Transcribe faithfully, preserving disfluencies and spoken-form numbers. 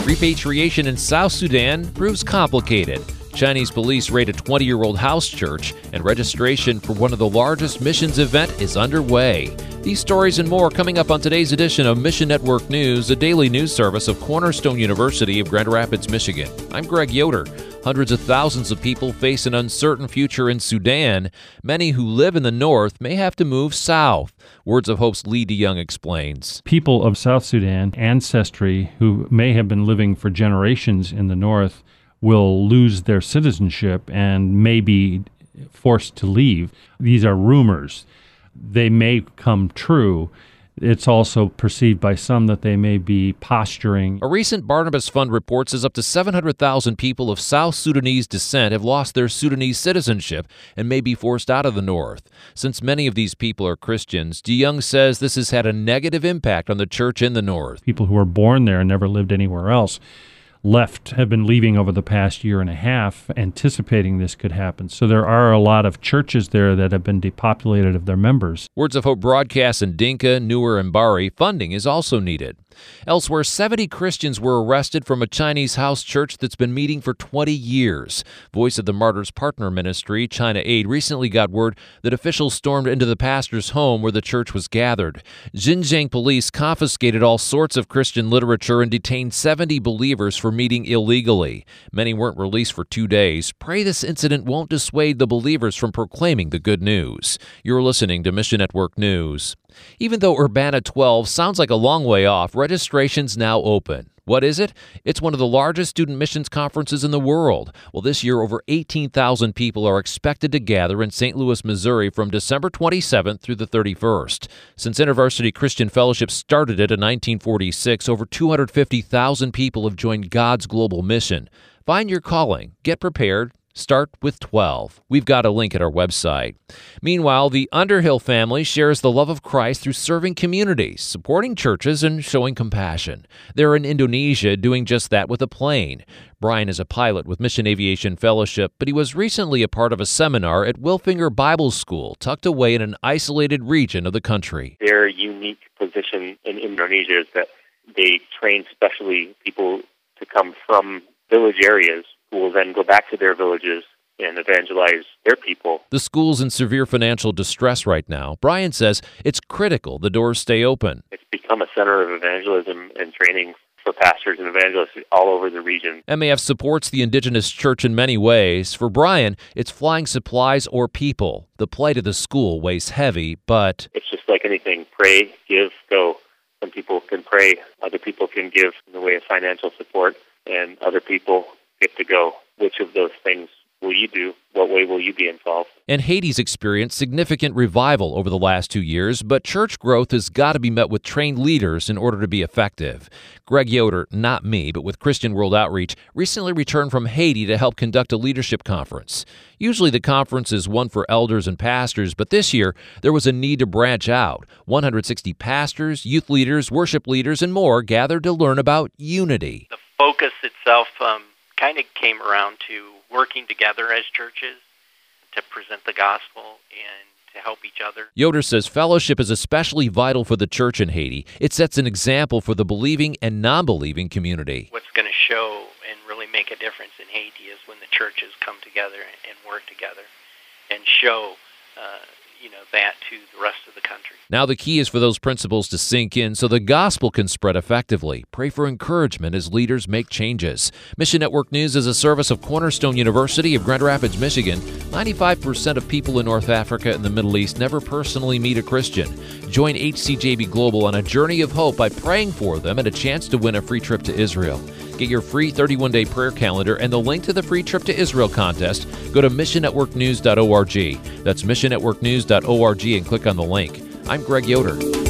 Repatriation in South Sudan proves complicated. Chinese police raid a twenty-year-old house church, and registration for one of the largest missions event is underway. These stories and more coming up on today's edition of Mission Network News, a daily news service of Cornerstone University of Grand Rapids, Michigan. I'm Greg Yoder. Hundreds of thousands of people face an uncertain future in Sudan. Many who live in the north may have to move south. Words of Hope's Lee DeYoung explains. People of South Sudan ancestry who may have been living for generations in the north will lose their citizenship and may be forced to leave. These are rumors. They may come true. It's also perceived by some that they may be posturing. A recent Barnabas Fund report says up to seven hundred thousand people of South Sudanese descent have lost their Sudanese citizenship and may be forced out of the north. Since many of these people are Christians, DeYoung says this has had a negative impact on the church in the north. People who were born there and never lived anywhere else left, have been leaving over the past year and a half, anticipating this could happen. So there are a lot of churches there that have been depopulated of their members. Words of Hope broadcasts in Dinka, Nuer, and Bari. Funding is also needed. Elsewhere, seventy Christians were arrested from a Chinese house church that's been meeting for twenty years. Voice of the Martyrs Partner Ministry, China Aid, recently got word that officials stormed into the pastor's home where the church was gathered. Xinjiang police confiscated all sorts of Christian literature and detained seventy believers for meeting illegally. Many weren't released for two days. Pray this incident won't dissuade the believers from proclaiming the good news. You're listening to Mission Network News. Even though Urbana twelve sounds like a long way off, registration's now open. What is it? It's one of the largest student missions conferences in the world. Well, this year, over eighteen thousand people are expected to gather in Saint Louis, Missouri from December twenty-seventh through the thirty-first. Since InterVarsity Christian Fellowship started it in nineteen forty-six, over two hundred fifty thousand people have joined God's global mission. Find your calling. Get prepared. Start with twelve. We've got a link at our website. Meanwhile, the Underhill family shares the love of Christ through serving communities, supporting churches, and showing compassion. They're in Indonesia doing just that with a plane. Brian is a pilot with Mission Aviation Fellowship, but he was recently a part of a seminar at Wilfinger Bible School, tucked away in an isolated region of the country. Their unique position in Indonesia is that they train specially people to come from village areas who will then go back to their villages and evangelize their people. The school's in severe financial distress right now. Brian says it's critical the doors stay open. It's become a center of evangelism and training for pastors and evangelists all over the region. M A F supports the indigenous church in many ways. For Brian, it's flying supplies or people. The plight of the school weighs heavy, but it's just like anything. Pray, give, go. Some people can pray. Other people can give in the way of financial support, and other people get to go. Which of those things will you do? What way will you be involved? And Haiti's experienced significant revival over the last two years, but church growth has got to be met with trained leaders in order to be effective. Greg Yoder, not me, but with Christian World Outreach, recently returned from Haiti to help conduct a leadership conference. Usually the conference is one for elders and pastors, but this year there was a need to branch out. one hundred sixty pastors, youth leaders, worship leaders, and more gathered to learn about unity. The focus itself um, kind of came around to working together as churches to present the gospel and to help each other. Yoder says fellowship is especially vital for the church in Haiti. It sets an example for the believing and non-believing community. What's going to show and really make a difference in Haiti is when the churches come together and work together and show uh, you know, that to the rest of the country. Now the key is for those principles to sink in so the gospel can spread effectively. Pray for encouragement as leaders make changes. Mission Network News is a service of Cornerstone University of Grand Rapids, Michigan. ninety-five percent of people in North Africa and the Middle East never personally meet a Christian. Join H C J B Global on a journey of hope by praying for them and a chance to win a free trip to Israel. Get your free thirty-one day prayer calendar and the link to the free trip to Israel contest. Go to mission network news dot org. That's mission network news dot org and click on the link. I'm Greg Yoder.